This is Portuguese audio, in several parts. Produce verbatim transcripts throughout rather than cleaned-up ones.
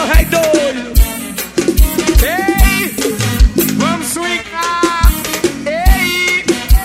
rei doido. Ei, vamos swingar. Ei,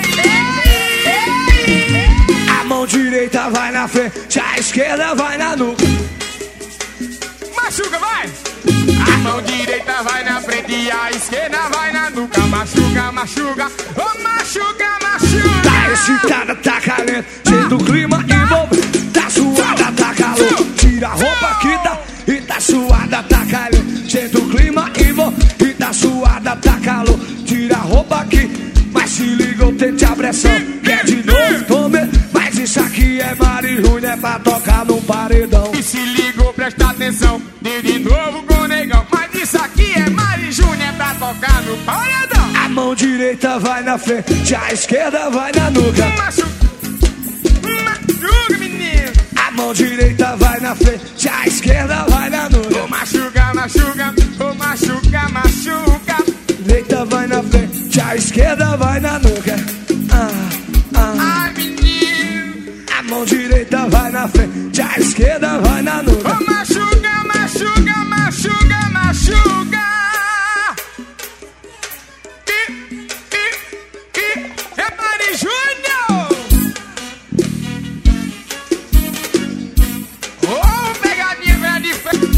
ei, ei. A mão direita vai na frente, a esquerda vai na nuca. Machuca, vai. A mão direita vai na frente e a esquerda vai na nuca. Machuca, machuca, oh, machuca, machuca. Tá excitada, tá calente, cheio do clima envolvente. Tá suada, tá calor, tira a roupa que tá. E tá suada, tá calor, cheio do clima envolvente. E tá suada, tá calor, tira a roupa aqui. Mas se ligou, tente a pressão. Quer de novo, tome. Mas isso aqui é Marijuana, é pra tocar num paredão. E se ligou, presta atenção. Dê de novo com o negão. Mas isso aqui é Marijuana, é pra tocar no paredão. A mão direita vai na frente, a esquerda vai na nuca. Machuca, machuca, menino. A mão direita vai na frente, a esquerda vai na nuca. Oh, machuca, machuca, oh, machuca, machuca. Direita vai na frente, a esquerda vai na nuca. Ah, ah. Ai, menino. A mão direita vai na frente, a esquerda vai na nuca. Oh, machuca, machuca, machuca, machuca. E, e, e, é Marijuana. Oh, pegadinha velha de ferro.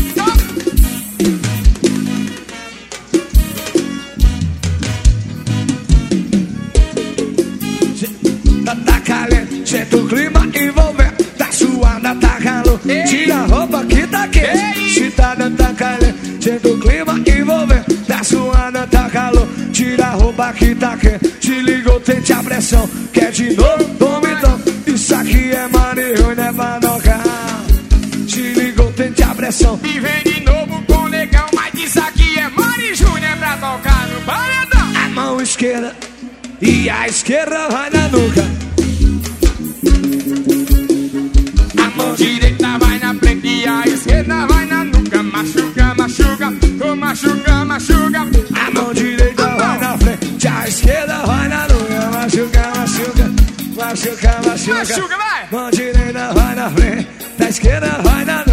Tá, tá calente, senta o clima envolvendo. Tá suada, tá calor, tira a roupa que tá quente. Excitada, tá calente, senta o clima envolvendo. Tá suada, tá calor, tira a roupa que tá quente. Se ligou, tente a pressão. Quer de novo, toma então. Isso aqui é Marijuana, é pra tocar. Se ligou, tente a pressão. E vem de novo com o negão. Mas isso aqui é Marijuana, é pra tocar no paredão. A mão esquerda e a esquerda vai na nuca. A mão direita vai na frente e a esquerda vai na nuca. Machuca, machuca, oh, machuca, machuca. A mão direita vai na frente, a esquerda vai na nuca. Machuca, machuca, machuca, machuca. Machuca, vai. Mão direita vai na frente, a esquerda vai na nuca.